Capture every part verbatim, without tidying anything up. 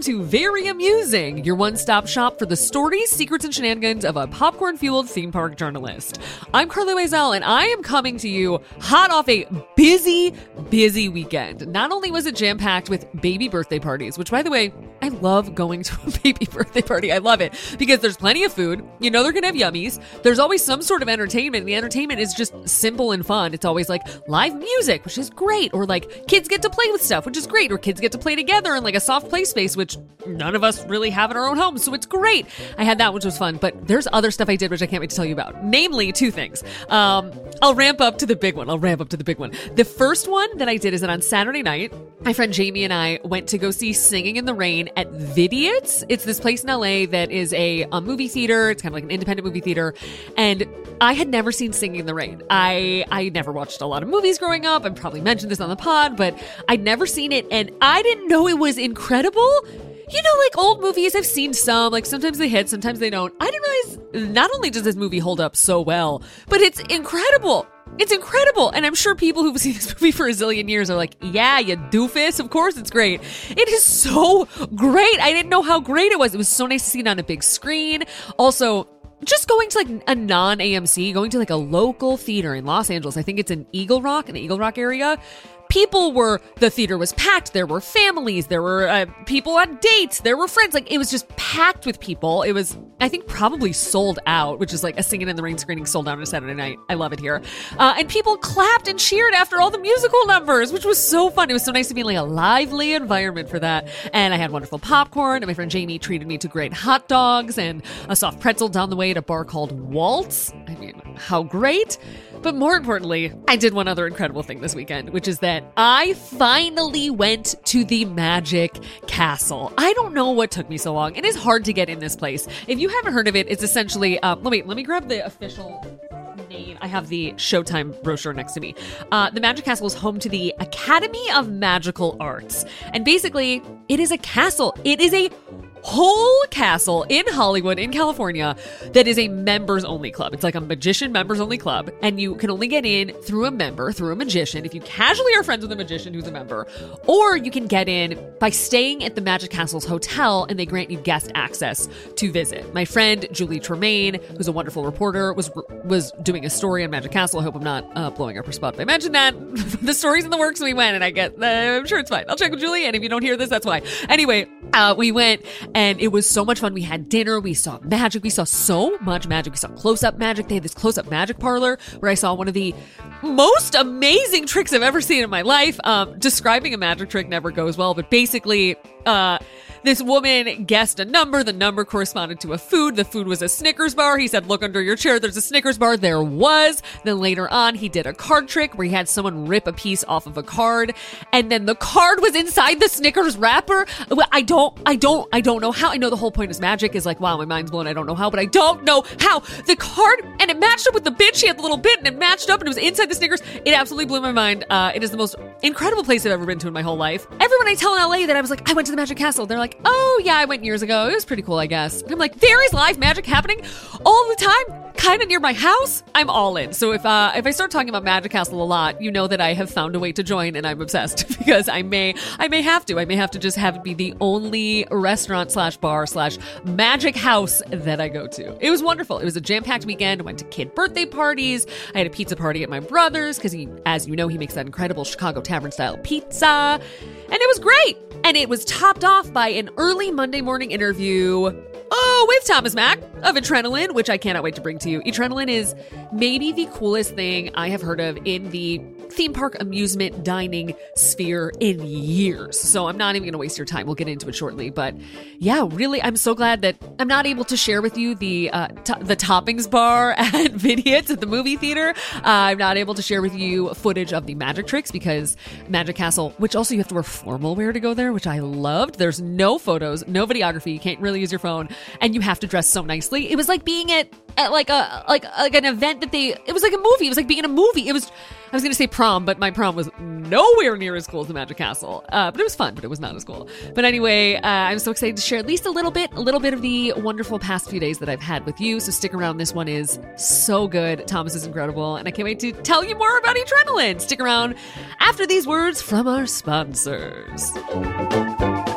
to Very Amusing, your one-stop shop for the stories, secrets, and shenanigans of a popcorn-fueled theme park journalist. I'm Carly Weisel, and I am coming to you hot off a busy, busy weekend. Not only was it jam-packed with baby birthday parties, which, by the way, I love going to a baby birthday party. I love it because there's plenty of food. You know they're going to have yummies. There's always some sort of entertainment. The entertainment is just simple and fun. It's always like live music, which is great, or like kids get to play with stuff, which is great, or kids get to play together in like a soft play space, which none of us really have in our own homes, so it's great. I had that, which was fun, but there's other stuff I did which I can't wait to tell you about. Namely, two things. Um, I'll ramp up to the big one. I'll ramp up to the big one. The first one that I did is that on Saturday night, my friend Jamie and I went to go see Singing in the Rain at Vidiots. It's this place in L A that is a, a movie theater. It's kind of like an independent movie theater. And I had never seen Singing in the Rain. I, I never watched a lot of movies growing up. I've probably mentioned this on the pod, but I'd never seen it. And I didn't know it was incredible. You know, like old movies, I've seen some, like sometimes they hit, sometimes they don't. I didn't realize not only does this movie hold up so well, but it's incredible. It's incredible. And I'm sure people who've seen this movie for a zillion years are like, yeah, you doofus. Of course it's great. It is so great. I didn't know how great it was. It was so nice to see it on a big screen. Also, just going to like a non-A M C, going to like a local theater in Los Angeles. I think it's in Eagle Rock, in the Eagle Rock area. People were, the theater was packed. There were families. There were uh, people on dates. There were friends. Like, it was just packed with people. It was, I think, probably sold out, which is like a Singing in the Rain screening sold out on a Saturday night. I love it here. Uh, and people clapped and cheered after all the musical numbers, which was so fun. It was so nice to be in like a lively environment for that. And I had wonderful popcorn, and my friend Jamie treated me to great hot dogs and a soft pretzel down the way at a bar called Waltz. I mean, how great. But more importantly, I did one other incredible thing this weekend, which is that I finally went to the Magic Castle. I don't know what took me so long. It is hard to get in this place. If you haven't heard of it, it's essentially, um, let me, let me grab the official name. I have the Showtime brochure next to me. Uh, the Magic Castle is home to the Academy of Magical Arts. And basically, it is a castle. It is a whole castle in Hollywood, in California, that is a members only club. It's like a magician members only club, and you can only get in through a member, through a magician, if you casually are friends with a magician who's a member, or you can get in by staying at the Magic Castle's hotel, and they grant you guest access to visit. My friend Julie Tremaine, who's a wonderful reporter, was was doing a story on Magic Castle. I hope I'm not uh, blowing up her spot if I mentioned that. The story's in the works, and we went, and I get, uh, I'm sure it's fine. I'll check with Julie, and if you don't hear this, that's why. Anyway, uh, we went, and it was so much fun. We had dinner. We saw magic. We saw so much magic. We saw close-up magic. They had this close-up magic parlor where I saw one of the most amazing tricks I've ever seen in my life. Um, describing a magic trick never goes well, but basically, uh, this woman guessed a number. The number corresponded to a food. The food was a Snickers bar. He said, look under your chair. There's a Snickers bar. There was. Then later on, he did a card trick where he had someone rip a piece off of a card. And then the card was inside the Snickers wrapper. I don't, I don't, I don't know how. I know the whole point is magic is like, wow, my mind's blown. I don't know how, but I don't know how. The card, and it matched up with the bit. She had the little bit and it matched up and it was inside the Snickers. It absolutely blew my mind. Uh, it is the most incredible place I've ever been to in my whole life. Everyone I tell in L A that I was like, I went to the Magic Castle, they're like, oh yeah, I went years ago. It was pretty cool, I guess. I'm like, there is live magic happening all the time, kind of near my house. I'm all in. So if uh, if I start talking about Magic Castle a lot, you know that I have found a way to join, and I'm obsessed because I may I may have to. I may have to just have it be the only restaurant slash bar slash magic house that I go to. It was wonderful. It was a jam-packed weekend. I went to kid birthday parties. I had a pizza party at my brother's because he, as you know, he makes that incredible Chicago tavern style pizza, and it was great. And it was topped off by an early Monday morning interview, oh, with Thomas Mack of Adrenaline, which I cannot wait to bring to you. Adrenaline is maybe the coolest thing I have heard of in the theme park amusement dining sphere in years. So I'm not even going to waste your time. We'll get into it shortly. But yeah, really, I'm so glad that I'm not able to share with you the uh, to- the toppings bar at Vidiots at the movie theater. Uh, I'm not able to share with you footage of the magic tricks because Magic Castle, which also you have to wear formal wear to go there, which I loved. There's no photos, no videography. You can't really use your phone, and you have to dress so nicely. It was like being at, at like a like like an event that they. It was like a movie. It was like being in a movie. It was. I was going to say prom, but my prom was nowhere near as cool as the Magic Castle. Uh, but it was fun, but it was not as cool. But anyway, uh, I'm so excited to share at least a little bit, a little bit of the wonderful past few days that I've had with you. So stick around. This one is so good. Thomas is incredible. And I can't wait to tell you more about Adrenaline. Stick around after these words from our sponsors.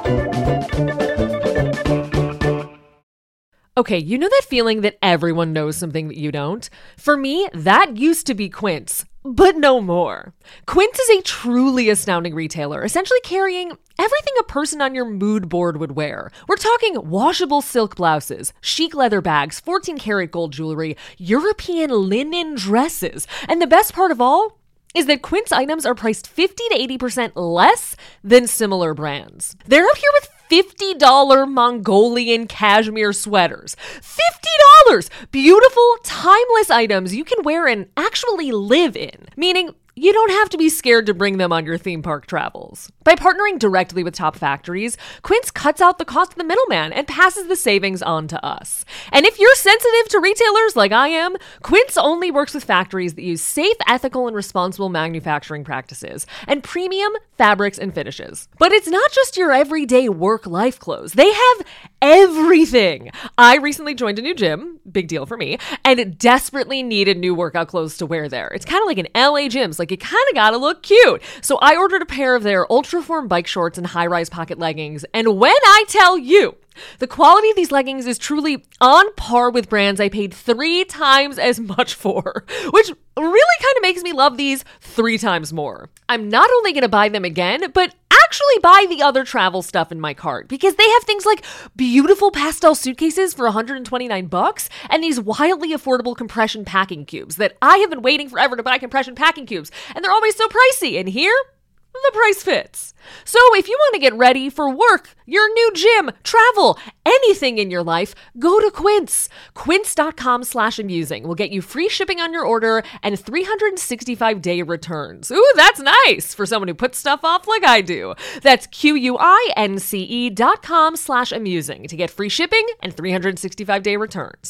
Okay, you know that feeling that everyone knows something that you don't? For me, that used to be Quince, but no more. Quince is a truly astounding retailer, essentially carrying everything a person on your mood board would wear. We're talking washable silk blouses, chic leather bags, fourteen karat gold jewelry, European linen dresses, and the best part of all is that Quince items are priced fifty to eighty percent less than similar brands. They're up here with fifty dollars Mongolian cashmere sweaters. fifty dollars! Beautiful, timeless items you can wear and actually live in. Meaning, you don't have to be scared to bring them on your theme park travels. By partnering directly with top factories, Quince cuts out the cost of the middleman and passes the savings on to us. And if you're sensitive to retailers like I am, Quince only works with factories that use safe, ethical, and responsible manufacturing practices and premium fabrics and finishes. But it's not just your everyday work-life clothes. They have everything. I recently joined a new gym, big deal for me, and desperately needed new workout clothes to wear there. It's kind of like an L A gym, so like you kind of gotta look cute. So I ordered a pair of their Ultraform bike shorts and high-rise pocket leggings, and when I tell you, the quality of these leggings is truly on par with brands I paid three times as much for, which really kind of makes me love these three times more. I'm not only going to buy them again, but actually buy the other travel stuff in my cart because they have things like beautiful pastel suitcases for one hundred twenty-nine bucks and these wildly affordable compression packing cubes that I have been waiting forever to buy compression packing cubes, and they're always so pricey. And here, the price fits. So if you want to get ready for work, your new gym, travel, anything in your life, go to Quince. Quince.com slash amusing will get you free shipping on your order and three hundred sixty-five day returns. Ooh, that's nice for someone who puts stuff off like I do. That's Q-U-I-N-C-E dot com slash amusing to get free shipping and three hundred sixty-five day returns.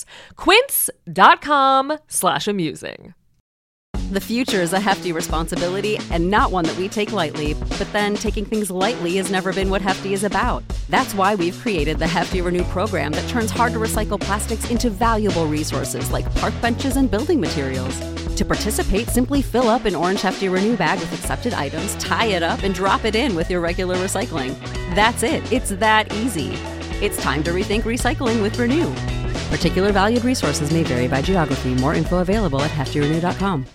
Quince.com slash amusing. The future is a hefty responsibility and not one that we take lightly, but then taking things lightly has never been what Hefty is about. That's why we've created the Hefty Renew program that turns hard-to-recycle plastics into valuable resources like park benches and building materials. To participate, simply fill up an orange Hefty Renew bag with accepted items, tie it up, and drop it in with your regular recycling. That's it. It's that easy. It's time to rethink recycling with Renew. Particular valued resources may vary by geography. More info available at hefty renew dot com.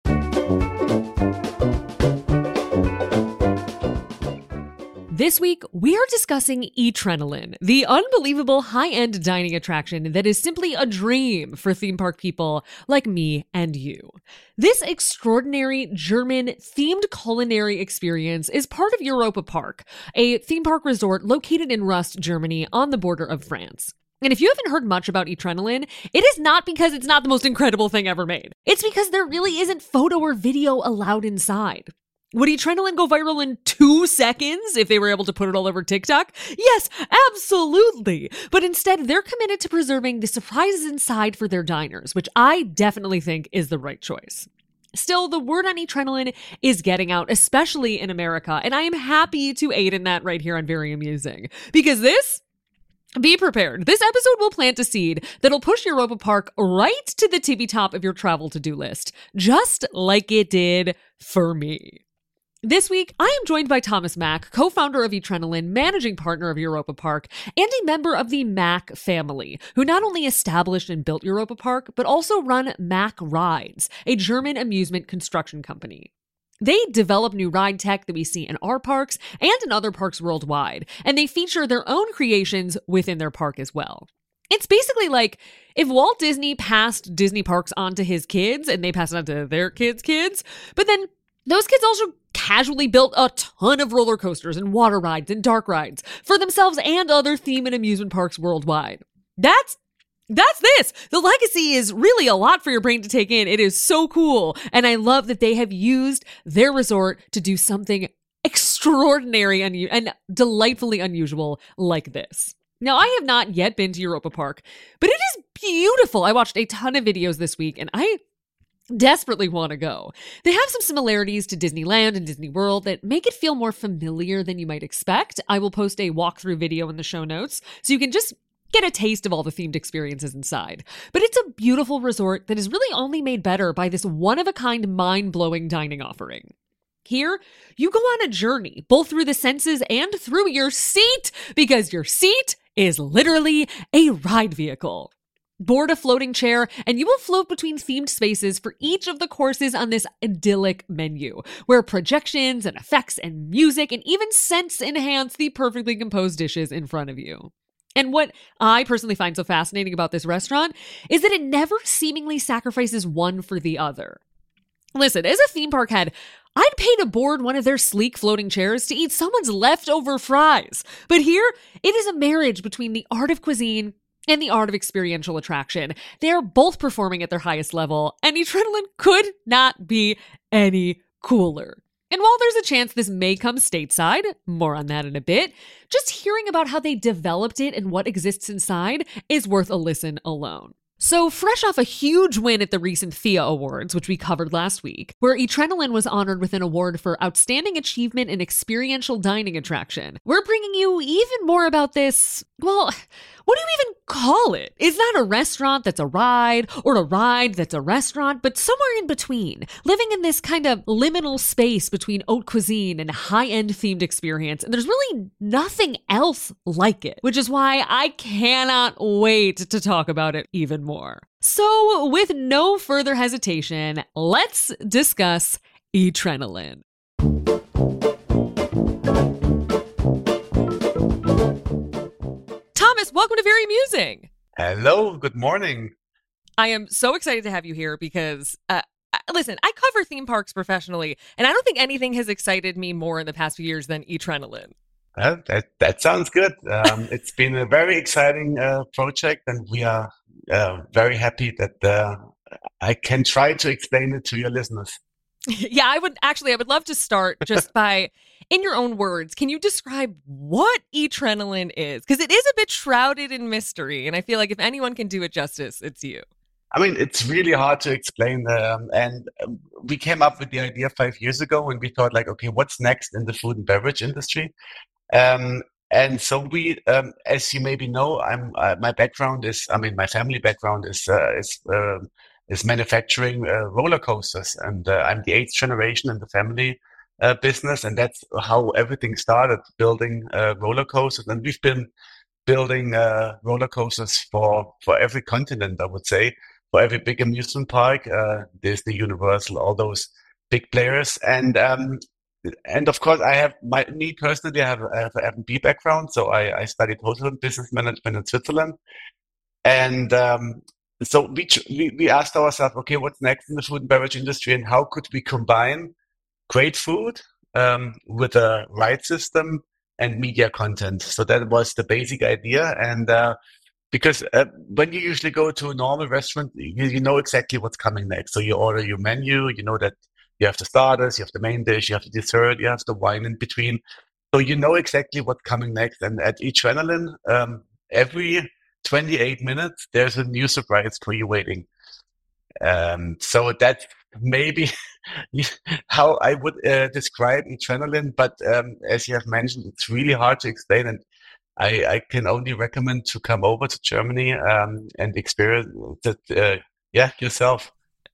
This week, we are discussing Etrenalin, the unbelievable high-end dining attraction that is simply a dream for theme park people like me and you. This extraordinary German-themed culinary experience is part of Europa Park, a theme park resort located in Rust, Germany, on the border of France. And if you haven't heard much about Etrenalin, it is not because it's not the most incredible thing ever made. It's because there really isn't photo or video allowed inside. Would Etrenalin go viral in two seconds if they were able to put it all over TikTok? Yes, absolutely. But instead, they're committed to preserving the surprises inside for their diners, which I definitely think is the right choice. Still, the word on Etrenalin is getting out, especially in America, and I am happy to aid in that right here on Very Amusing. Because this... Be prepared. This episode will plant a seed that'll push Europa Park right to the tippy top of your travel to-do list, just like it did for me. This week, I am joined by Thomas Mack, co-founder of Etrenalin, managing partner of Europa Park, and a member of the Mack family, who not only established and built Europa Park, but also run Mack Rides, a German amusement construction company. They develop new ride tech that we see in our parks and in other parks worldwide, and they feature their own creations within their park as well. It's basically like if Walt Disney passed Disney parks on to his kids and they passed it on to their kids' kids, but then those kids also casually built a ton of roller coasters and water rides and dark rides for themselves and other theme and amusement parks worldwide. That's That's this. The legacy is really a lot for your brain to take in. It is so cool. And I love that they have used their resort to do something extraordinary and, and delightfully unusual like this. Now, I have not yet been to Europa Park, but it is beautiful. I watched a ton of videos this week and I desperately want to go. They have some similarities to Disneyland and Disney World that make it feel more familiar than you might expect. I will post a walkthrough video in the show notes so you can just get a taste of all the themed experiences inside. But it's a beautiful resort that is really only made better by this one-of-a-kind, mind-blowing dining offering. Here, you go on a journey, both through the senses and through your seat, because your seat is literally a ride vehicle. Board a floating chair, and you will float between themed spaces for each of the courses on this idyllic menu, where projections and effects and music and even scents enhance the perfectly composed dishes in front of you. And what I personally find so fascinating about this restaurant is that it never seemingly sacrifices one for the other. Listen, as a theme park head, I'd pay to board one of their sleek floating chairs to eat someone's leftover fries. But here, it is a marriage between the art of cuisine and the art of experiential attraction. They are both performing at their highest level, and Etrenolin could not be any cooler. And while there's a chance this may come stateside, more on that in a bit, just hearing about how they developed it and what exists inside is worth a listen alone. So, fresh off a huge win at the recent Thea Awards, which we covered last week, where Etrenolin was honored with an award for Outstanding Achievement in Experiential Dining Attraction, we're bringing you even more about this, well, what do you even call it? It's not a restaurant that's a ride, or a ride that's a restaurant, but somewhere in between, living in this kind of liminal space between haute cuisine and high-end themed experience, and there's really nothing else like it, which is why I cannot wait to talk about it even more. So, with no further hesitation, let's discuss Etrenolin. Thomas, welcome to Very Amusing. Hello, good morning. I am so excited to have you here because, uh, listen, I cover theme parks professionally, and I don't think anything has excited me more in the past few years than Etrenolin. Uh, that that sounds good. Um, it's been a very exciting uh, project, and we are uh, very happy that uh, I can try to explain it to your listeners. Yeah, I would actually, I would love to start just by, in your own words, can you describe what Etrenolin is? Because it is a bit shrouded in mystery, and I feel like if anyone can do it justice, it's you. I mean, it's really hard to explain, um, and um, we came up with the idea five years ago when we thought, like, okay, what's next in the food and beverage industry? Um, and so we, um, as you maybe know, I'm uh, my background is, I mean, my family background is uh, is uh, is manufacturing uh, roller coasters, and uh, I'm the eighth generation in the family uh, business, and that's how everything started, building uh, roller coasters, and we've been building uh, roller coasters for for every continent, I would say, for every big amusement park, uh, Disney, Universal, all those big players, and um, and of course, I have my me personally, I have, I have an F and B background, so I, I studied hotel and business management in Switzerland, and um, so we, we we asked ourselves, okay, what's next in the food and beverage industry, and how could we combine great food um, with a ride system and media content? So that was the basic idea, and uh, because uh, when you usually go to a normal restaurant, you, you know exactly what's coming next. So you order your menu, you know that you have the starters, you have the main dish, you have the dessert, you have the wine in between. So you know exactly what's coming next. And at Etrenolin, um, every twenty-eight minutes, there's a new surprise for you waiting. Um, so that's maybe how I would uh, describe Etrenolin. But um, as you have mentioned, it's really hard to explain. And I, I can only recommend to come over to Germany um, and experience it, uh, yeah, yourself.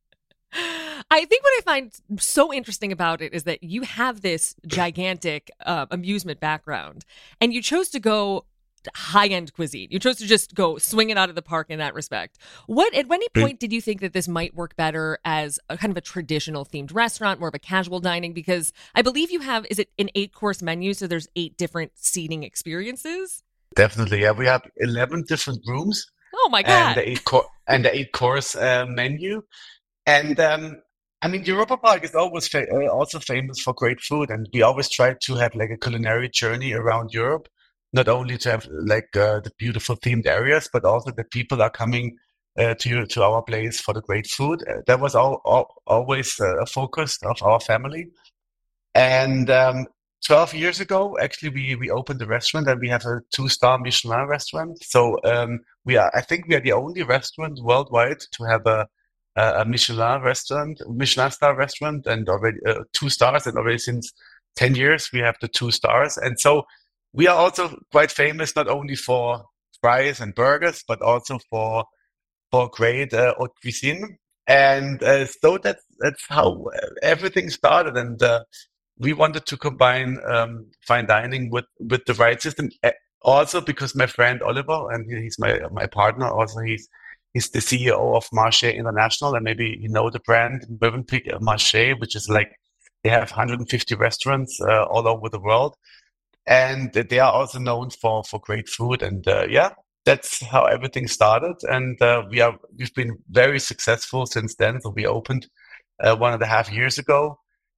I think what I find so interesting about it is that you have this gigantic uh, amusement background, and you chose to go high-end cuisine. You chose to just go swing it out of the park in that respect. What, at any point, did you think that this might work better as a kind of a traditional themed restaurant, more of a casual dining? Because I believe you have, is it an eight-course menu, so there's eight different seating experiences? Definitely, yeah. We have eleven different rooms. Oh my God. And the eight, co- and the eight-course uh, menu. And um, I mean, Europa Park is always fa- uh, also famous for great food, and we always try to have like a culinary journey around Europe, not only to have like uh, the beautiful themed areas, but also that people are coming uh, to to our place for the great food. Uh, that was all, all, always uh, a focus of our family. And um, twelve years ago, actually, we we opened the restaurant, and we have a two-star Michelin restaurant. So um, we are, I think, we are the only restaurant worldwide to have a a Michelin restaurant, Michelin star restaurant, and already uh, two stars. And already since ten years, we have the two stars. And so we are also quite famous, not only for fries and burgers, but also for for great uh, haute cuisine. And uh, so that's that's how everything started. And uh, we wanted to combine um, fine dining with with the right system. Uh, Also, because my friend Oliver, and he's my my partner, also he's he's the C E O of Marché International, and maybe you know the brand Mövenpick Marché, which is like they have one hundred fifty restaurants uh, all over the world, and they are also known for for great food. And uh, yeah, that's how everything started, and uh, we are we've been very successful since then. So we opened uh, one and a half years ago.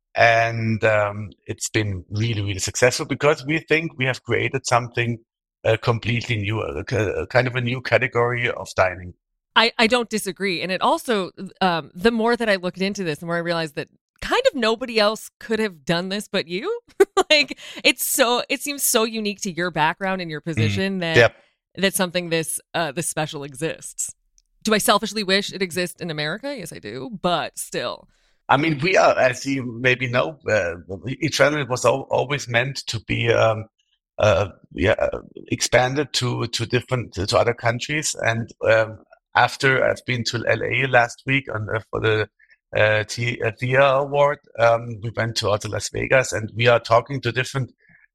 And um, it's been really, really successful because we think we have created something uh, completely new, a, a kind of a new category of dining. I, I don't disagree. And it also, um, the more that I looked into this, the more I realized that kind of nobody else could have done this but you. Like, it's so, it seems so unique to your background and your position mm. that, yep. that something this, uh, this special exists. Do I selfishly wish it exists in America? Yes, I do. But still. I mean, we are, as you maybe know, uh, Adrenaline was al- always meant to be um, uh, yeah, expanded to to different to other countries. And um, after I've been to L A last week on the, for the uh, T- uh, Thea Award, um, we went to also Las Vegas, and we are talking to different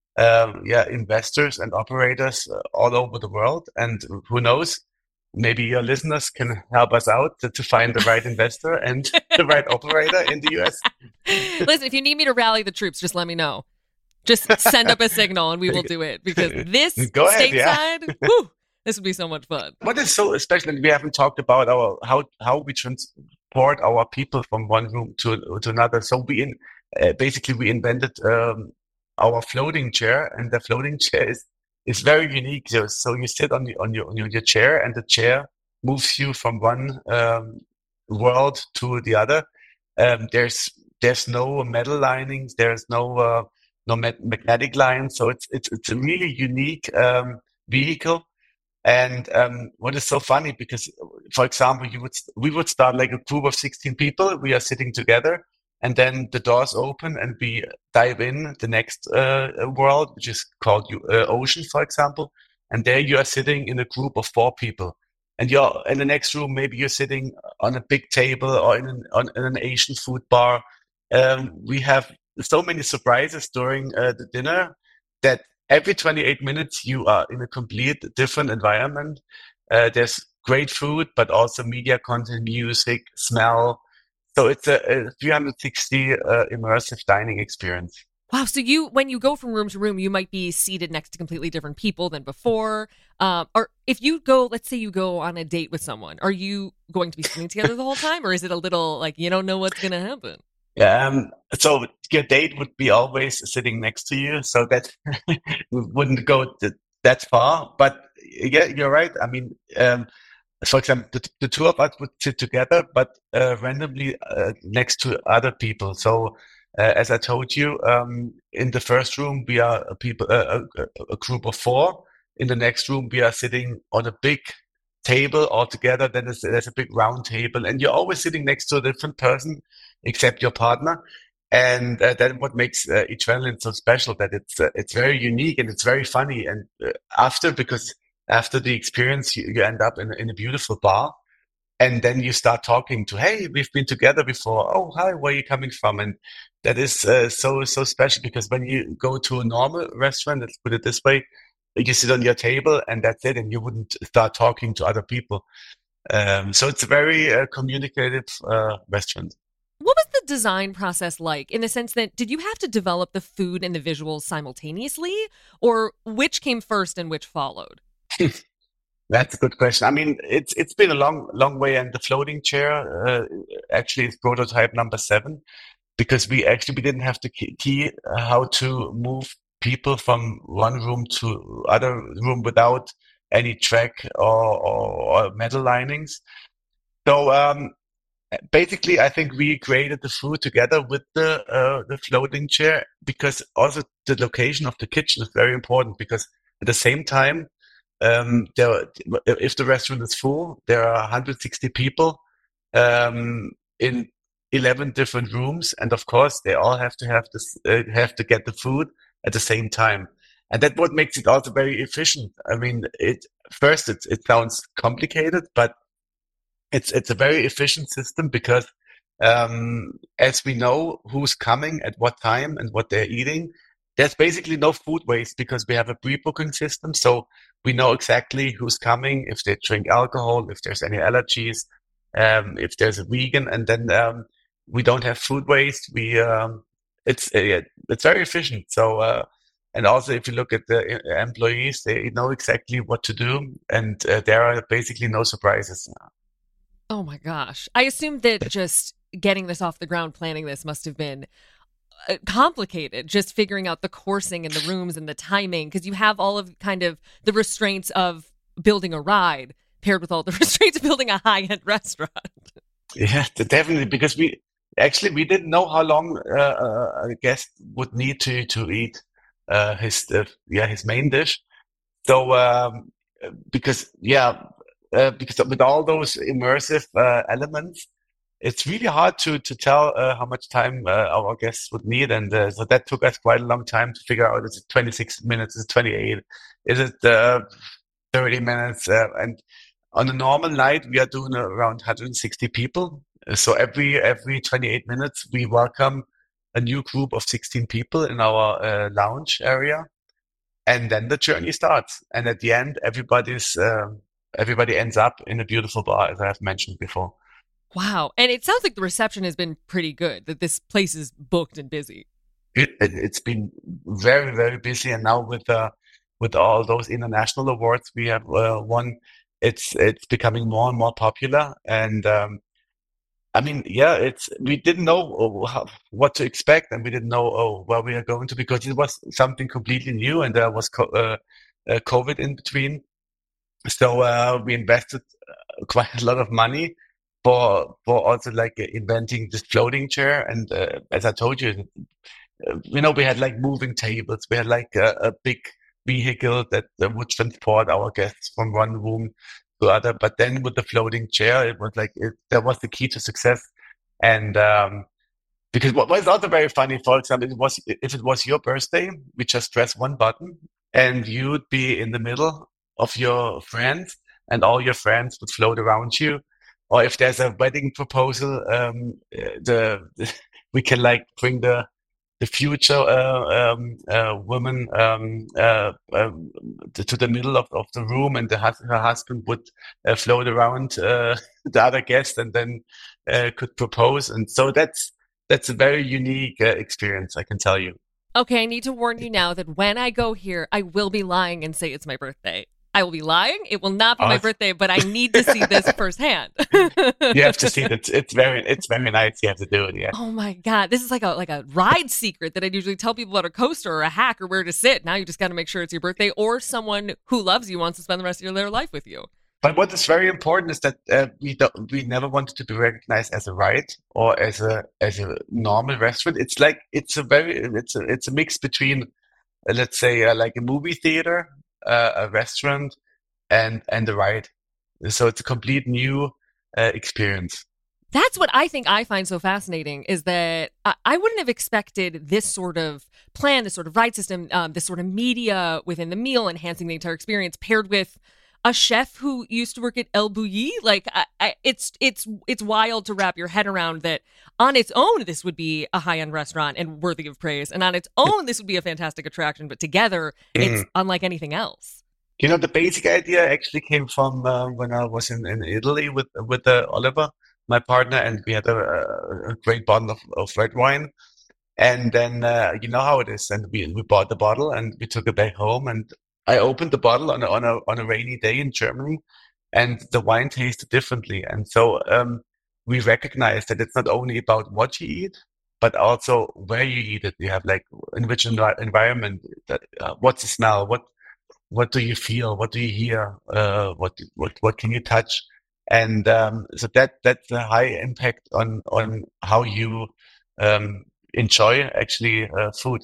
um, yeah investors and operators uh, all over the world. And who knows? Maybe your listeners can help us out to, to find the right investor and the right operator in the U S. Listen, if you need me to rally the troops, just let me know. Just send up a signal and we will do it. Because this Go ahead, stateside, yeah. whew, this would be so much fun. What is so special, and we haven't talked about our how how we transport our people from one room to to another. So we in uh, basically we invented um, our floating chair, and the floating chair is. It's very unique. So, so you sit on, the, on, your, on your chair, and the chair moves you from one um, world to the other. Um, there's there's no metal linings. There's no uh, no ma- magnetic lines. So it's it's it's a really unique um, vehicle. And um, what is so funny, because for example, you would we would start like a group of sixteen people. We are sitting together. And then the doors open and we dive in the next uh, world, which is called uh, Ocean, for example. And there you are sitting in a group of four people. And you're in the next room, maybe you're sitting on a big table or in an, on, in an Asian food bar. Um, we have so many surprises during uh, the dinner that every twenty-eight minutes you are in a complete different environment. Uh, there's great food, but also media content, music, smell. So it's a, a three hundred sixty uh, immersive dining experience. Wow. So you, when you go from room to room, you might be seated next to completely different people than before. Um, or if you go, let's say you go on a date with someone, are you going to be sitting together the whole time? Or is it a little like, you don't know what's going to happen? Yeah. Um, so your date would be always sitting next to you. So that we wouldn't go th- that far. But yeah, you're right. I mean, um, for example, the, the two of us would sit together, but uh, randomly uh, next to other people. So, uh, as I told you, um, in the first room we are a people, uh, a, a group of four. In the next room we are sitting on a big table all together. Then there's, there's a big round table, and you're always sitting next to a different person, except your partner. And uh, that's what makes uh, Adrenaline so special. That it's uh, it's very unique and it's very funny. And uh, after because. After the experience, you, you end up in, in a beautiful bar, and then you start talking to, hey, we've been together before. Oh, hi, where are you coming from? And that is uh, so, so special, because when you go to a normal restaurant, let's put it this way, you sit on your table and that's it, and you wouldn't start talking to other people. Um, so it's a very uh, communicative uh, restaurant. What was the design process like, in the sense that did you have to develop the food and the visuals simultaneously, or which came first and which followed? That's a good question. I mean, it's it's been a long, long way, and the floating chair uh, actually is prototype number seven, because we actually we didn't have the key, key how to move people from one room to other room without any track or, or, or metal linings. So um, basically, I think we created the food together with the uh, the floating chair, because also the location of the kitchen is very important, because at the same time. Um, there, if the restaurant is full, there are one hundred sixty people um, in eleven different rooms, and of course, they all have to have this, uh, have to get the food at the same time, and that's what makes it also very efficient. I mean, it first it it sounds complicated, but it's it's a very efficient system, because um, as we know who's coming at what time and what they're eating, there's basically no food waste because we have a pre-booking system. So we know exactly who's coming, if they drink alcohol, if there's any allergies, um, if there's a vegan, and then um, we don't have food waste. We um, it's uh, it's very efficient. So uh, and also if you look at the uh, employees, they know exactly what to do, and uh, there are basically no surprises. Oh my gosh. I assume that just getting this off the ground, planning this must have been uh, complicated, just figuring out the coursing and the rooms and the timing, because you have all of kind of the restraints of building a ride paired with all the restraints of building a high-end restaurant. Yeah, definitely, because we actually we didn't know how long uh, uh, a guest would need to to eat uh, his uh, yeah his main dish. So um, because yeah uh, because with all those immersive uh, elements, it's really hard to to tell uh, how much time uh, our guests would need, and uh, so that took us quite a long time to figure out: is it twenty-six minutes? Is it twenty-eight? Is it uh, thirty minutes? Uh, and on a normal night, we are doing around one hundred sixty people. So every every twenty-eight minutes, we welcome a new group of sixteen people in our uh, lounge area, and then the journey starts. And at the end, everybody's uh, everybody ends up in a beautiful bar, as I have mentioned before. Wow. And it sounds like the reception has been pretty good, that this place is booked and busy. It, it, it's been very, very busy. And now with uh, with all those international awards we have uh, won, it's it's becoming more and more popular. And um, I mean, yeah, it's we didn't know how, what to expect, and we didn't know oh where we are going to, because it was something completely new, and there was co- uh, uh, COVID in between. So uh, we invested uh, quite a lot of money for for also like uh, inventing this floating chair. And uh, as I told you, uh, you know, we had like moving tables. We had like a, a big vehicle that uh, would transport our guests from one room to other. But then with the floating chair, it was like it, that was the key to success. And um, because what was also very funny, for example, it was if it was your birthday, we just press one button, and you'd be in the middle of your friends, and all your friends would float around you. Or if there's a wedding proposal, um, the, the we can like bring the the future uh, um, uh, woman um, uh, uh, to the middle of, of the room, and the, her husband would uh, float around uh, the other guest, and then uh, could propose. And so that's that's a very unique uh, experience, I can tell you. Okay, I need to warn you now that when I go here, I will be lying and say it's my birthday. I will be lying. It will not be Oh, my birthday, but I need to see this firsthand. you have to see it. It's, it's very it's very nice. You have to do it. Yeah. Oh my God. This is like a like a ride secret that I usually tell people about a coaster or a hack or where to sit. Now you just got to make sure it's your birthday, or someone who loves you wants to spend the rest of their life with you. But what is very important is that uh, we don't, we never wanted to be recognized as a ride or as a as a normal restaurant. It's like it's a very it's a it's a mix between uh, let's say uh, like a movie theater, uh, a restaurant, and and a ride. So it's a complete new uh, experience. That's what I think I find so fascinating, is that I, I wouldn't have expected this sort of plan, this sort of ride system, um, this sort of media within the meal, enhancing the entire experience, paired with a chef who used to work at El Bulli. Like, I, I, it's it's it's wild to wrap your head around that on its own, this would be a high-end restaurant and worthy of praise. And on its own, this would be a fantastic attraction. But together, it's Mm. unlike anything else. You know, the basic idea actually came from uh, when I was in, in Italy with with uh, Oliver, my partner, and we had a, a a great bottle of, of red wine. And then uh, you know how it is, and we we bought the bottle and we took it back home. And I opened the bottle on a on a on a rainy day in Germany, and the wine tasted differently. And so um, we recognized that it's not only about what you eat, but also where you eat it. You have like in which envi- environment, that, uh, what's the smell, what what do you feel, what do you hear, uh, what what what can you touch, and um, so that that's a high impact on on how you um, enjoy actually uh, food.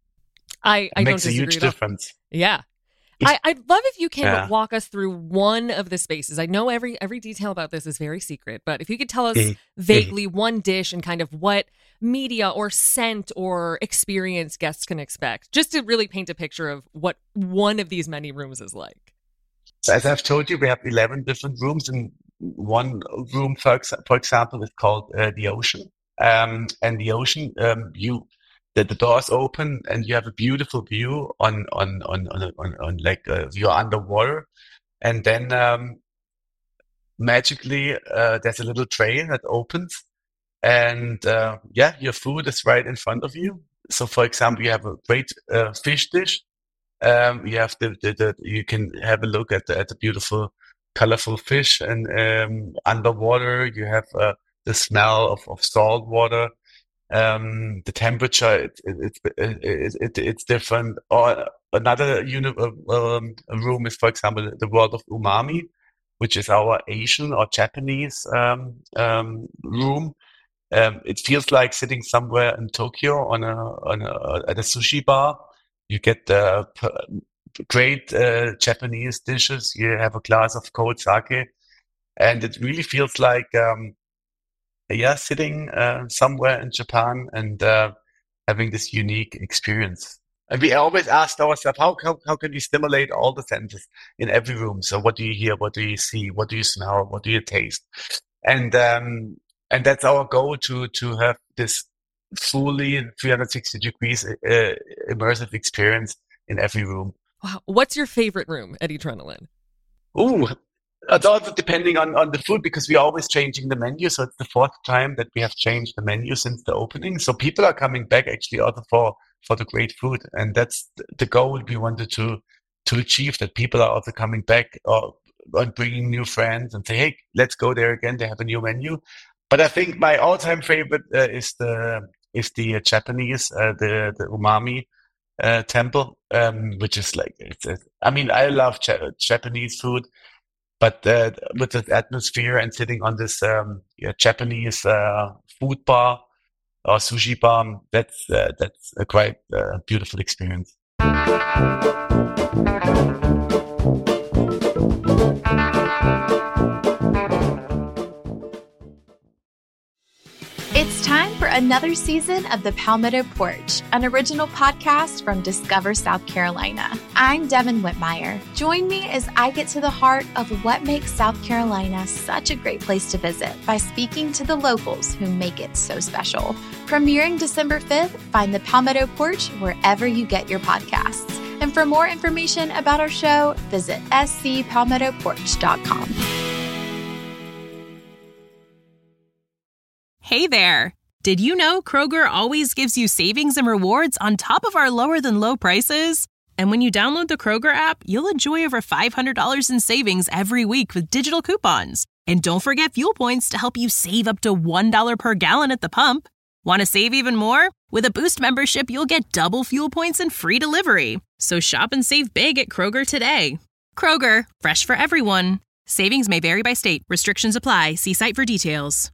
I, It I don't makes a disagree huge at all. difference. Yeah. If, I, I'd love if you can yeah. walk us through one of the spaces. I know every every detail about this is very secret, but if you could tell us Mhm. Mhm. vaguely one dish and kind of what media or scent or experience guests can expect, just to really paint a picture of what one of these many rooms is like. So as I've told you, we have eleven different rooms, and one room, for, ex- for example, is called uh, the Ocean. Um, and the Ocean, um, you the, the doors open and you have a beautiful view on on on on, on, on like uh, you're underwater, and then um, magically uh, there's a little tray that opens, and uh, yeah, your food is right in front of you. So, for example, you have a great uh, fish dish. Um, you have the, the, the you can have a look at the at the beautiful, colorful fish, and um, underwater you have uh, the smell of, of salt water. Um, the temperature it, it, it, it, it, it's different. Or another uni- uh, um, room is, for example, the world of umami, which is our Asian or Japanese um, um, room. Um, it feels like sitting somewhere in Tokyo on a on a at a sushi bar. You get uh, p- great uh, Japanese dishes. You have a glass of cold sake, and it really feels like um, yeah, sitting uh, somewhere in Japan and uh, having this unique experience. And we always asked ourselves, how, how how can we stimulate all the senses in every room? So what do you hear? What do you see? What do you smell? What do you taste? And um, and that's our goal to to have this fully three hundred sixty degrees uh, immersive experience in every room. Wow. What's your favorite room at Adrenaline? Ooh, it's also depending on, on the food because we're always changing the menu. So it's the fourth time that we have changed the menu since the opening. So people are coming back actually also for, for the great food. And that's the goal we wanted to to achieve, that people are also coming back or, or bringing new friends and say, hey, let's go there again. They have a new menu. But I think my all-time favorite uh, is the is the uh, Japanese, uh, the the umami uh, temple, um, which is like it's. A, I mean, I love ja- Japanese food, but uh, with the atmosphere and sitting on this um, yeah, Japanese uh, food bar or sushi bar, that's uh, that's a quite uh, beautiful experience. It's time for another season of The Palmetto Porch, an original podcast from Discover South Carolina. I'm Devin Whitmire. Join me as I get to the heart of what makes South Carolina such a great place to visit by speaking to the locals who make it so special. Premiering December fifth, find The Palmetto Porch wherever you get your podcasts. And for more information about our show, visit s c palmetto porch dot com. Hey there! Did you know Kroger always gives you savings and rewards on top of our lower-than-low prices? And when you download the Kroger app, you'll enjoy over five hundred dollars in savings every week with digital coupons. And don't forget fuel points to help you save up to one dollar per gallon at the pump. Want to save even more? With a Boost membership, you'll get double fuel points and free delivery. So shop and save big at Kroger today. Kroger, fresh for everyone. Savings may vary by state. Restrictions apply. See site for details.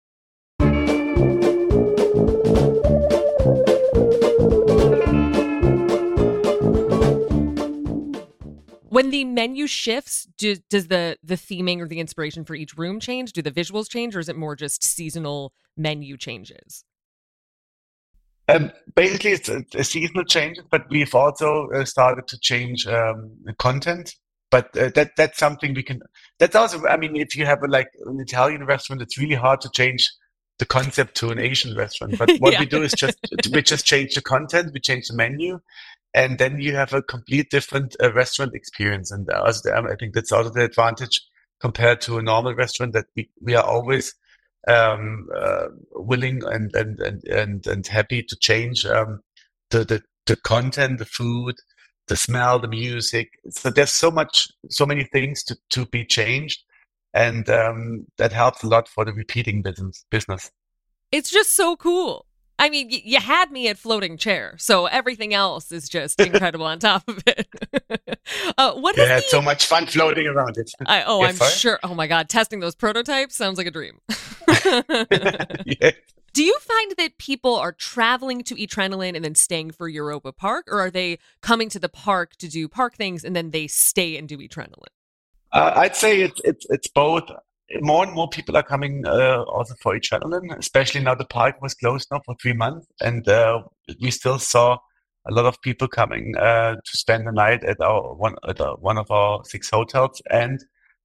When the menu shifts, do, does the, the theming or the inspiration for each room change? Do the visuals change, or is it more just seasonal menu changes? Um, basically, it's a, a seasonal change, but we've also uh, started to change um, the content. But uh, that that's something we can. That's also. I mean, if you have a, like an Italian restaurant, it's really hard to change the concept to an Asian restaurant. But what Yeah. we do is just we just change the content, we change the menu, and then you have a complete different uh, restaurant experience. And uh, also, um, I think that's also the advantage compared to a normal restaurant, that we, we are always um, uh, willing and, and, and, and, and happy to change um, the, the, the content, the food, the smell, the music. So there's so much, so many things to, to be changed. And um, that helps a lot for the repeating business. business. It's just so cool. I mean, y- you had me at floating chair, so everything else is just incredible on top of it. uh, what You is had the- so much fun floating around it. I, oh, Yeah, I'm sorry? sure. Oh my God, testing those prototypes sounds like a dream. Yeah. Do you find that people are traveling to Adrenaline and then staying for Europa Park, or are they coming to the park to do park things and then they stay and do Adrenaline? Uh, I'd say it's it's it's both. More and more people are coming uh, also for Adrenaline, especially now the park was closed now for three months, and uh, we still saw a lot of people coming uh, to spend the night at our one at uh, one of our six hotels. And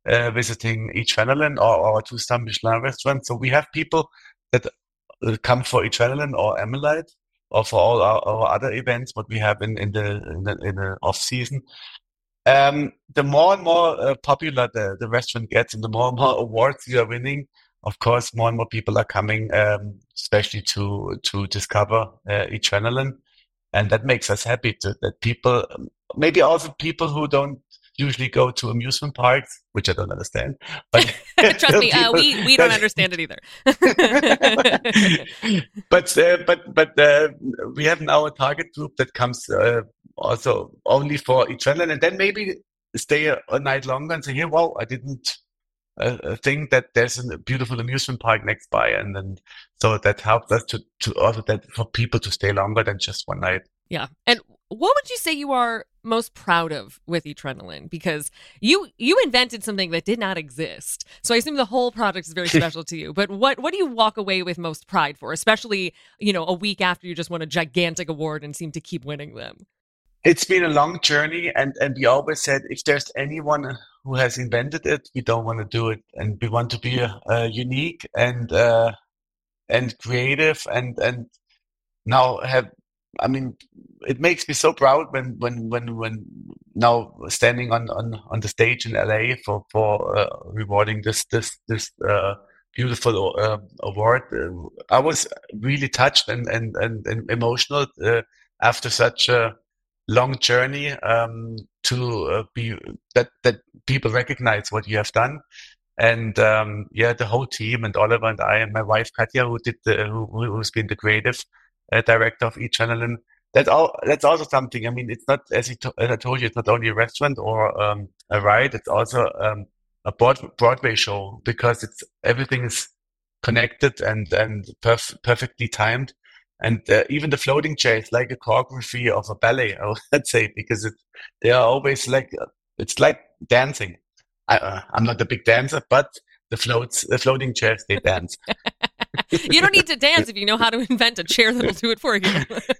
uh, visiting Adrenaline or our two-star Michelin restaurant. So we have people that uh, come for Adrenaline or Emmelite or for all our, our other events, what we have in, in the in the, in the off season. Um, the more and more uh, popular the, the restaurant gets, and the more and more awards we are winning, of course, more and more people are coming, um, especially to to discover uh, Adrenaline, and that makes us happy to, that people, maybe also people who don't usually go to amusement parks, which I don't understand. But trust me, uh, we we don't understand it either. but uh, but but uh, we have now a target group that comes uh, also only for Adrenaline, and then maybe stay a, a night longer and say, "Here, wow, I didn't uh, think that there's a beautiful amusement park next by," and then so that helps us to to also that for people to stay longer than just one night. Yeah, and what would you say you are most proud of with Adrenaline? Because you you invented something that did not exist. So I assume the whole project is very special to you. But what, what do you walk away with most pride for, especially, you know, a week after you just won a gigantic award and seem to keep winning them? It's been a long journey, and, and we always said if there's anyone who has invented it, we don't want to do it. And we want to be uh, unique and uh, and creative and, and now have I mean, it makes me so proud when, when, when, when now standing on, on, on the stage in L A for, for, uh, rewarding this, this, this, uh, beautiful, uh, award. Uh, I was really touched and, and, and, and emotional, uh, after such a long journey, um, to uh, be, that, that people recognize what you have done. And, um, yeah, the whole team and Oliver and I and my wife, Katja, who did the, who, who's been the creative Uh, director of Adrenaline. That's all. That's also something. I mean, it's not as, to, as I told you. It's not only a restaurant or um, a ride. It's also um, a broad, Broadway show because it's everything is connected and and perf- perfectly timed. And uh, even the floating chair is like a choreography of a ballet. I would say because it, they are always like it's like dancing. I, uh, I'm not a big dancer, but the floats, the floating chairs, they dance. You don't need to dance if you know how to invent a chair that'll do it for you.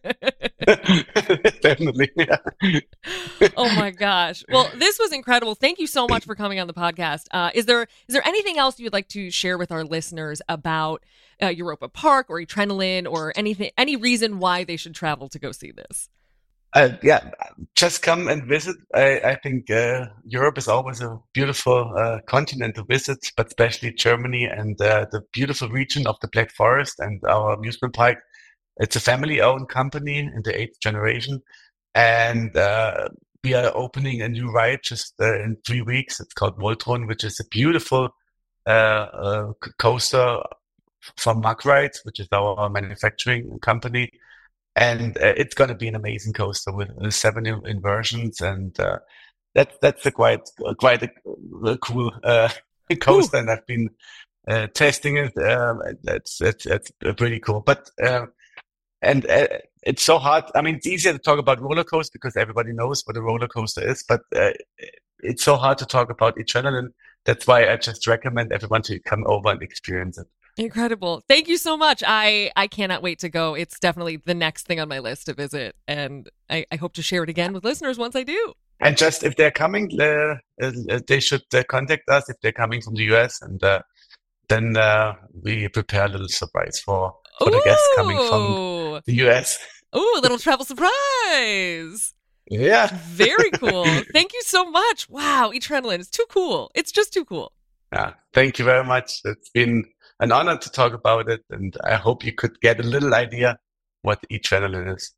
Definitely. Yeah. Oh my gosh. Well, this was incredible. Thank you so much for coming on the podcast. Uh, is there is there anything else you'd like to share with our listeners about uh, Europa Park or Adrenaline or anything, any reason why they should travel to go see this? Uh, yeah, just come and visit. I, I think uh, Europe is always a beautiful uh, continent to visit, but especially Germany and uh, the beautiful region of the Black Forest and our amusement park. It's a family-owned company in the eighth generation, and uh, we are opening a new ride just uh, in three weeks. It's called Voltron, which is a beautiful uh, uh, coaster from Mack Rides, which is our manufacturing company. And uh, it's going to be an amazing coaster with uh, seven in- inversions, and uh, that that's a quite quite a, a cool uh, coaster. Ooh. And I've been uh, testing it. Um, that's that's that's pretty cool. But uh, and uh, it's so hard. I mean, it's easier to talk about roller coaster because everybody knows what a roller coaster is. But uh, it's so hard to talk about Adrenaline. That's why I just recommend everyone to come over and experience it. Incredible. Thank you so much. I, I cannot wait to go. It's definitely the next thing on my list to visit. And I, I hope to share it again with listeners once I do. And just if they're coming, uh, uh, they should uh, contact us if they're coming from the U S. And uh, then uh, we prepare a little surprise for, for the guests coming from the U S. Ooh, a little travel surprise. Yeah. Very cool. Thank you so much. Wow, Adrenaline is too cool. It's just too cool. Yeah. Thank you very much. It's been an honor to talk about it, and I hope you could get a little idea what Adrenaline is.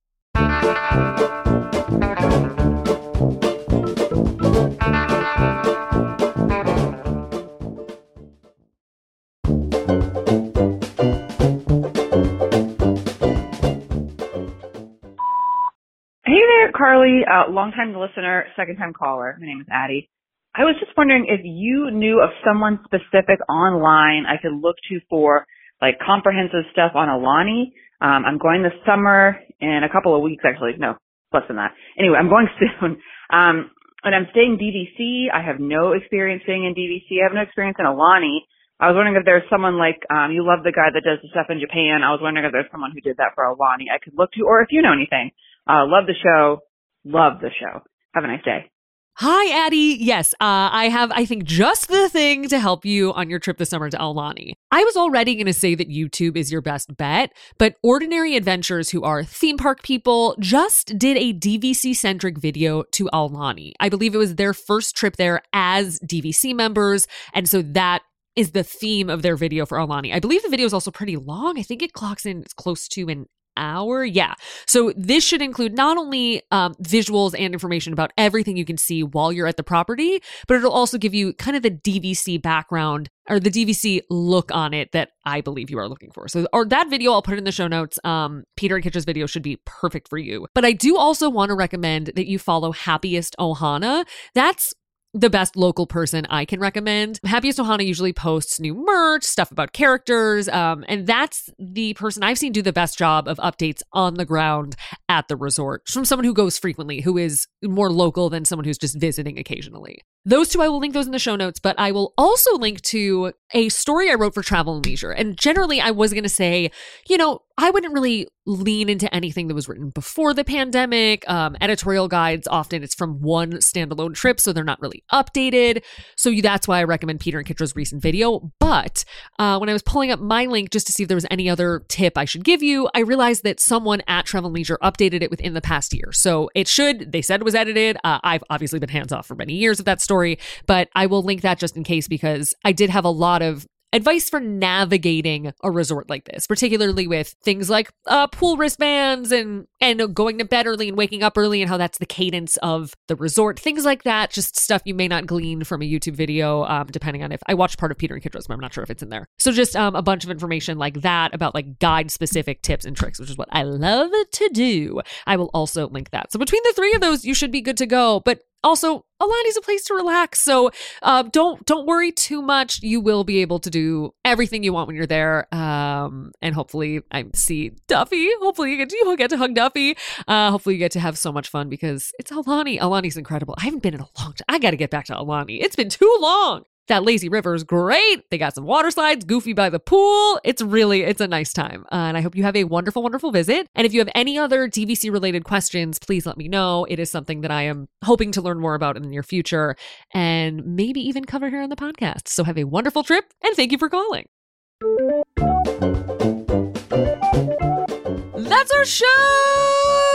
Hey there, Carly, uh, long-time listener, second-time caller. My name is Addie. I was just wondering if you knew of someone specific online I could look to for like comprehensive stuff on Aulani. Um, I'm going this summer in a couple of weeks, actually. No, less than that. Anyway, I'm going soon. Um, and I'm staying D V C. I have no experience staying in D V C. I have no experience in Aulani. I was wondering if there's someone like, um, you love the guy that does the stuff in Japan. I was wondering if there's someone who did that for Aulani I could look to, or if you know anything. Uh, love the show. Love the show. Have a nice day. Hi, Addie. Yes, uh, I have, I think, just the thing to help you on your trip this summer to Aulani. I was already going to say that YouTube is your best bet, but Ordinary Adventures, who are theme park people, just did a D V C-centric video to Aulani. I believe it was their first trip there as D V C members, and so that is the theme of their video for Aulani. I believe the video is also pretty long. I think it clocks in, it's close to an hour. Yeah. So this should include not only um, visuals and information about everything you can see while you're at the property, but it'll also give you kind of the D V C background or the D V C look on it that I believe you are looking for. So, or that video, I'll put it in the show notes. Um, Peter and Kitcha's video should be perfect for you. But I do also want to recommend that you follow Happiest Ohana. That's the best local person I can recommend. Happiest Ohana usually posts new merch, stuff about characters, um, and that's the person I've seen do the best job of updates on the ground at the resort from someone who goes frequently, who is more local than someone who's just visiting occasionally. Those two, I will link those in the show notes, but I will also link to a story I wrote for Travel and Leisure. And generally, I was going to say, you know, I wouldn't really lean into anything that was written before the pandemic. Um, editorial guides, often it's from one standalone trip, so they're not really updated. So that's why I recommend Peter and Kitcha's recent video. But uh, when I was pulling up my link just to see if there was any other tip I should give you, I realized that someone at Travel and Leisure updated it within the past year. So it should, they said it was edited. Uh, I've obviously been hands off for many years of that story, but I will link that just in case because I did have a lot of advice for navigating a resort like this, particularly with things like uh, pool wristbands and and going to bed early and waking up early and how that's the cadence of the resort. Things like that, just stuff you may not glean from a YouTube video, um, depending on if I watched part of Peter and Kitcha's, but I'm not sure if it's in there. So just um, a bunch of information like that about like guide-specific tips and tricks, which is what I love to do. I will also link that. So between the three of those, you should be good to go. But also, Aulani's a place to relax, so uh, don't don't worry too much. You will be able to do everything you want when you're there, um, and hopefully, I see Duffy. Hopefully, you get to you'll get to hug Duffy. Uh, hopefully, you get to have so much fun because it's Aulani. Aulani's incredible. I haven't been in a long time. I got to get back to Aulani. It's been too long. That lazy river is great. They got some water slides, Goofy by the pool. It's really, it's a nice time. Uh, and I hope you have a wonderful, wonderful visit. And if you have any other D V C related questions, please let me know. It is something that I am hoping to learn more about in the near future and maybe even cover here on the podcast. So have a wonderful trip and thank you for calling. That's our show.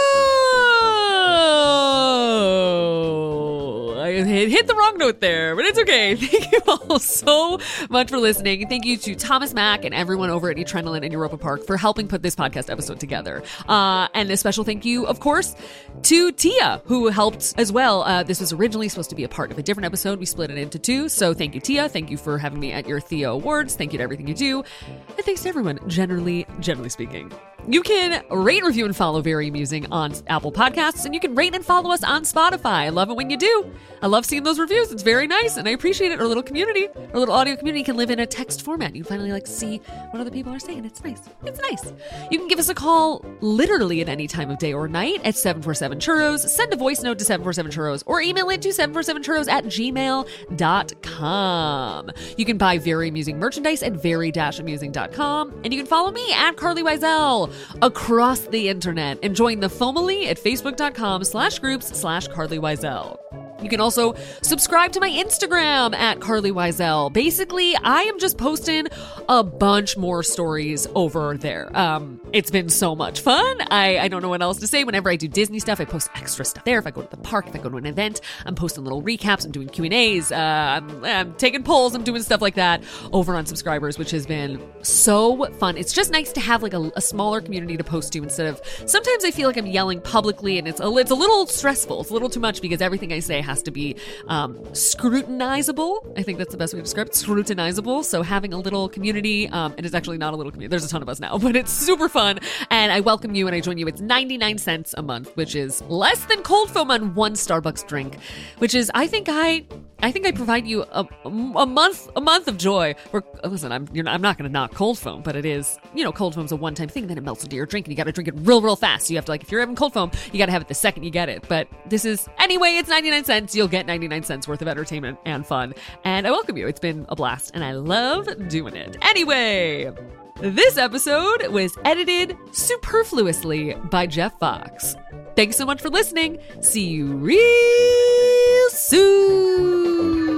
I hit, hit the wrong note there, but it's okay. Thank you all so much for listening. Thank you to Thomas Mack and everyone over at Adrenaline and Europa Park for helping put this podcast episode together. Uh, and a special thank you, of course, to Tia, who helped as well. Uh, this was originally supposed to be a part of a different episode. We split it into two. So thank you, Tia. Thank you for having me at your Thea Awards. Thank you to everything you do. And thanks to everyone, generally, generally speaking. You can rate, review, and follow Very Amusing on Apple Podcasts, and you can rate and follow us on Spotify. I love it when you do. I love seeing those reviews. It's very nice, and I appreciate it. Our little community, our little audio community can live in a text format. You finally like see what other people are saying. It's nice. It's nice. You can give us a call literally at any time of day or night at seven four seven churros. Send a voice note to seven four seven churros or email it to seven four seven churros at gmail dot com. You can buy Very Amusing merchandise at very amusing dot com, and you can follow me at Carly Wiesel across the internet and join the Fomily at facebook dot com slash groups slash Carly Wiesel. You can also subscribe to my Instagram at Carly Wiesel. Basically, I am just posting a bunch more stories over there. Um, it's been so much fun. I, I don't know what else to say. Whenever I do Disney stuff, I post extra stuff there. If I go to the park, if I go to an event, I'm posting little recaps. I'm doing Q and A's. Uh, I'm, I'm taking polls. I'm doing stuff like that over on subscribers, which has been so fun. It's just nice to have like a, a smaller community to post to instead of, sometimes I feel like I'm yelling publicly and it's a, it's a little stressful. It's a little too much because everything I say has to be um, scrutinizable. I think that's the best way to describe it. Scrutinizable. So having a little community, um, and it's actually not a little community. There's a ton of us now, but it's super fun. And I welcome you and I join you. It's ninety-nine cents a month, which is less than cold foam on one Starbucks drink, which is, I think I, I think I provide you a, a month, a month of joy. Or listen, I'm, you're not, I'm not going to knock cold foam, but it is, you know, cold foam's a one-time thing. Then it melts into your drink, and you got to drink it real, real fast. So you have to, like, if you're having cold foam, you got to have it the second you get it. But this is anyway. It's ninety-nine cents. You'll get ninety-nine cents worth of entertainment and fun, and I welcome you. It's been a blast, and I love doing it. Anyway, this episode was edited superfluously by Jeff Fox. Thanks so much for listening. See you real soon.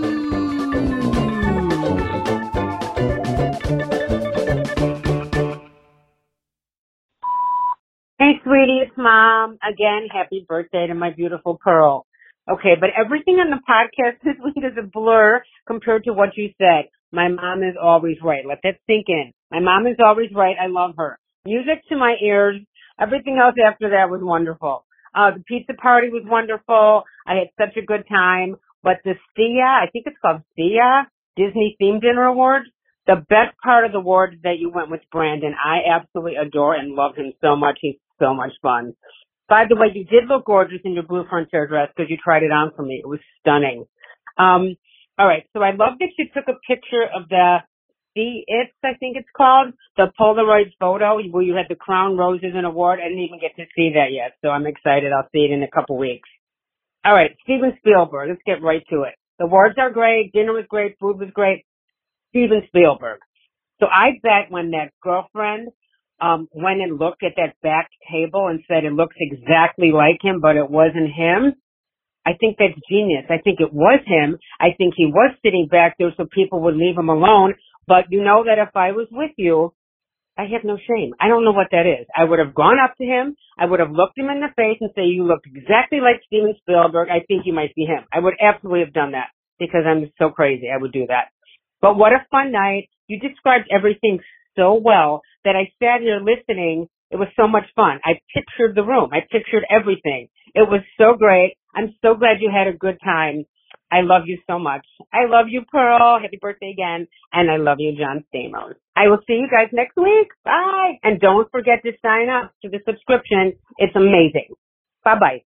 Hey, sweetie, it's Mom. Again, happy birthday to my beautiful Pearl. Okay, but everything on the podcast this week is a blur compared to what you said. My mom is always right. Let that sink in. My mom is always right. I love her. Music to my ears. Everything else after that was wonderful. Uh, the pizza party was wonderful. I had such a good time. But the STIA, I think it's called STIA, Disney Theme Dinner Award, the best part of the award that you went with Brandon. I absolutely adore and love him so much. He's so much fun. By the way, you did look gorgeous in your blue frontier dress because you tried it on for me. It was stunning. Um, all right. So I love that you took a picture of the See It's, I think it's called, the Polaroid photo where you had the Crown Roses and award. I didn't even get to see that yet, so I'm excited. I'll see it in a couple weeks. All right. Steven Spielberg. Let's get right to it. The awards are great. Dinner was great. Food was great. Steven Spielberg. So I bet when that girlfriend um went and looked at that back table and said it looks exactly like him, but it wasn't him, I think that's genius. I think it was him. I think he was sitting back there so people would leave him alone. But you know that if I was with you, I have no shame. I don't know what that is. I would have gone up to him. I would have looked him in the face and say, you look exactly like Steven Spielberg. I think you might be him. I would absolutely have done that because I'm so crazy. I would do that. But what a fun night. You described everything so well that I sat here listening. It was so much fun. I pictured the room. I pictured everything. It was so great. I'm so glad you had a good time. I love you so much. I love you, Pearl. Happy birthday again. And I love you, John Stamos. I will see you guys next week. Bye. And don't forget to sign up to the subscription. It's amazing. Bye-bye.